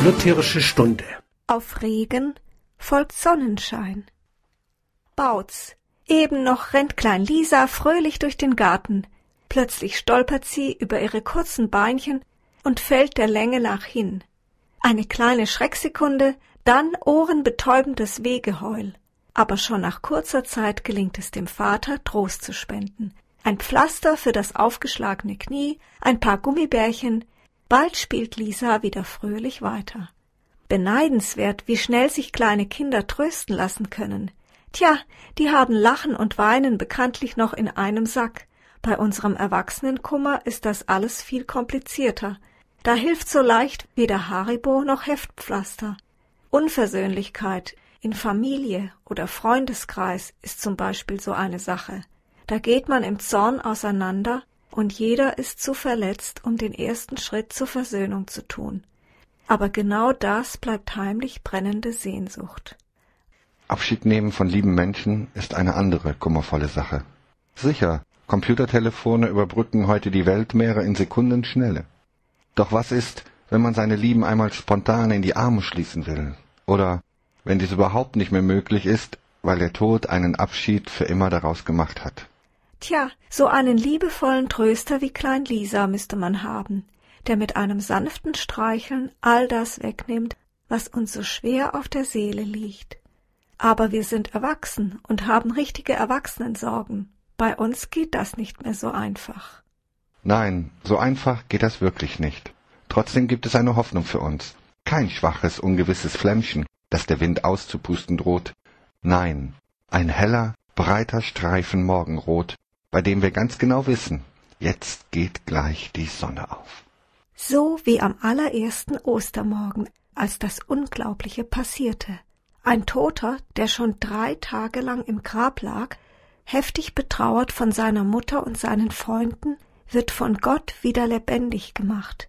Lutherische Stunde. Auf Regen folgt Sonnenschein. Bautz. Eben noch rennt Klein Lisa fröhlich durch den Garten. Plötzlich stolpert sie über ihre kurzen Beinchen und fällt der Länge nach hin. Eine kleine Schrecksekunde, dann ohrenbetäubendes Wehgeheul. Aber schon nach kurzer Zeit gelingt es dem Vater, Trost zu spenden. Ein Pflaster für das aufgeschlagene Knie, ein paar Gummibärchen. Bald spielt Lisa wieder fröhlich weiter. Beneidenswert, wie schnell sich kleine Kinder trösten lassen können. Tja, die haben Lachen und Weinen bekanntlich noch in einem Sack. Bei unserem Erwachsenenkummer ist das alles viel komplizierter. Da hilft so leicht weder Haribo noch Heftpflaster. Unversöhnlichkeit in Familie oder Freundeskreis ist zum Beispiel so eine Sache. Da geht man im Zorn auseinander und jeder ist zu verletzt, um den ersten Schritt zur Versöhnung zu tun. Aber genau das bleibt heimlich brennende Sehnsucht. Abschied nehmen von lieben Menschen ist eine andere kummervolle Sache. Sicher, Computertelefone überbrücken heute die Weltmeere in Sekundenschnelle. Doch was ist, wenn man seine Lieben einmal spontan in die Arme schließen will? Oder wenn dies überhaupt nicht mehr möglich ist, weil der Tod einen Abschied für immer daraus gemacht hat? Tja, so einen liebevollen Tröster wie Klein Lisa müsste man haben, der mit einem sanften Streicheln all das wegnimmt, was uns so schwer auf der Seele liegt. Aber wir sind erwachsen und haben richtige Erwachsenensorgen. Bei uns geht das nicht mehr so einfach. Nein, so einfach geht das wirklich nicht. Trotzdem gibt es eine Hoffnung für uns. Kein schwaches, ungewisses Flämmchen, das der Wind auszupusten droht. Nein, ein heller, breiter Streifen Morgenrot, bei dem wir ganz genau wissen, jetzt geht gleich die Sonne auf. So wie am allerersten Ostermorgen, als das Unglaubliche passierte. Ein Toter, der schon 3 Tage lang im Grab lag, heftig betrauert von seiner Mutter und seinen Freunden, wird von Gott wieder lebendig gemacht.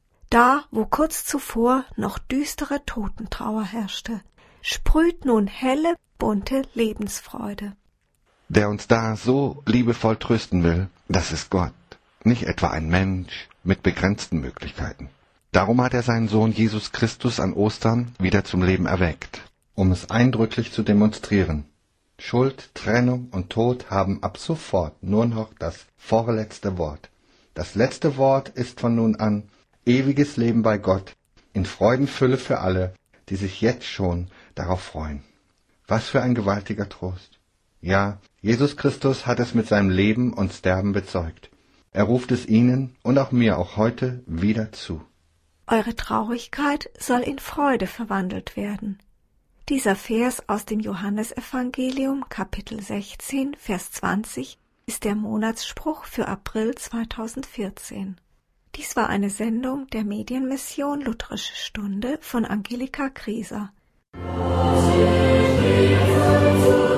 Da, wo kurz zuvor noch düstere Totentrauer herrschte, sprüht nun helle, bunte Lebensfreude. Der uns da so liebevoll trösten will, das ist Gott, nicht etwa ein Mensch mit begrenzten Möglichkeiten. Darum hat er seinen Sohn Jesus Christus an Ostern wieder zum Leben erweckt, um es eindrücklich zu demonstrieren. Schuld, Trennung und Tod haben ab sofort nur noch das vorletzte Wort. Das letzte Wort ist von nun an ewiges Leben bei Gott, in Freudenfülle für alle, die sich jetzt schon darauf freuen. Was für ein gewaltiger Trost. Ja, Jesus Christus hat es mit seinem Leben und Sterben bezeugt. Er ruft es Ihnen und auch mir auch heute wieder zu. Eure Traurigkeit soll in Freude verwandelt werden. Dieser Vers aus dem Johannesevangelium, Kapitel 16, Vers 20, ist der Monatsspruch für April 2014. Dies war eine Sendung der Medienmission Lutherische Stunde von Angelika Grieser.